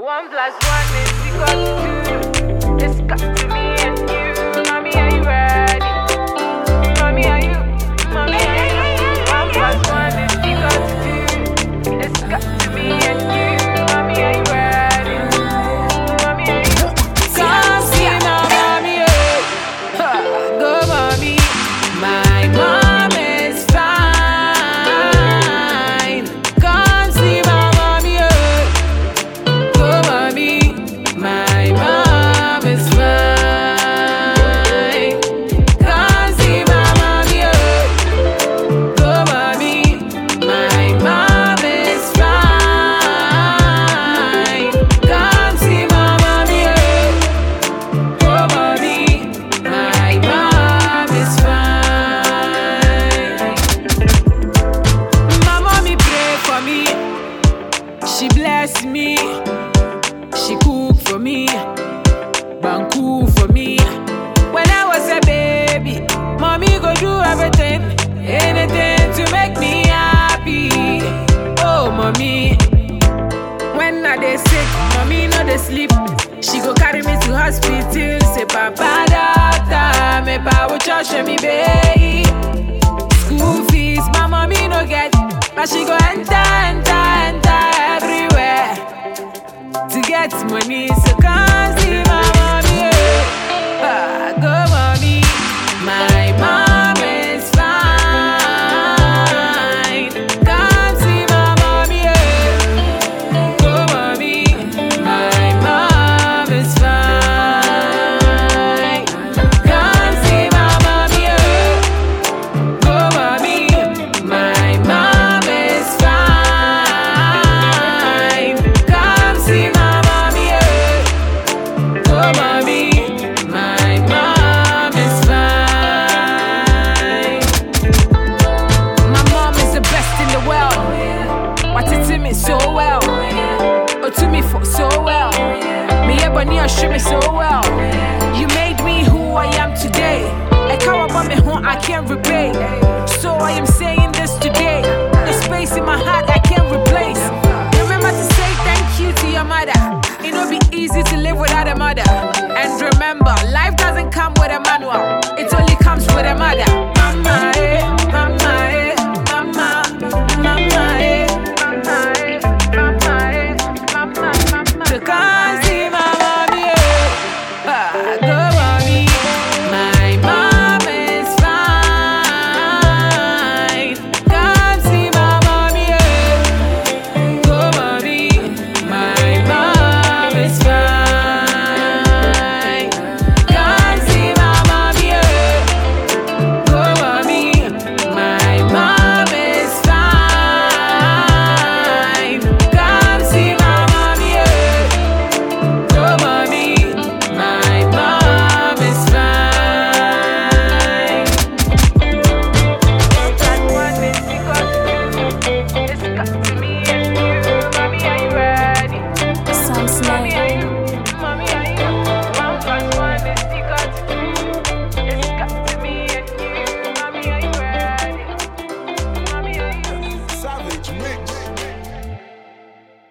1 plus 1 is equal to 2. It's got to me and you. Mommy, are you ready? Mommy, are you? Mommy, are you? 1 plus 1 is equal to 2. It's got to me and you. Mommy, are you ready? Mommy, are you? Come see my mommy, oh. Go mommy, my mom is fine. Come see my mommy, oh. Go mommy, my mom is fine. Come see my mommy, oh. Go mommy, my mom is fine. Come see my mommy, oh. Go mommy, my mom is fine. My mommy pray for me, she bless me, she cook for me, banku for me. When I was a baby, mommy go do everything, anything to make me happy. Oh mommy, when I dey sick, mommy no dey sleep. She go carry me to hospital, say papa doctor, me power church me baby. School fees, my mommy no get, but she go enter everywhere to get money. So come see my mommy, eh. Go mommy, my mom is fine. Come see my mommy, eh. Go mommy, my mom is fine. Come see my mommy, eh. Go mommy, my mom is fine. Come see my mommy, eh. Go mommy, my mom is fine. My mom is the best in the world. What it to me so well, oh to me for so well. Me ebony or show me so well. You made me who I am today. I can't about me home, I can't repay. So I am saying this today. The space in my heart I can't replace. Remember to say thank you to your mother. It'll be easy to live without a mother. And remember, life doesn't come with a manual. It only comes with a mother. Mama, eh, mama, eh, mama, mama, eh, mama, eh, mama, eh, mama, mama.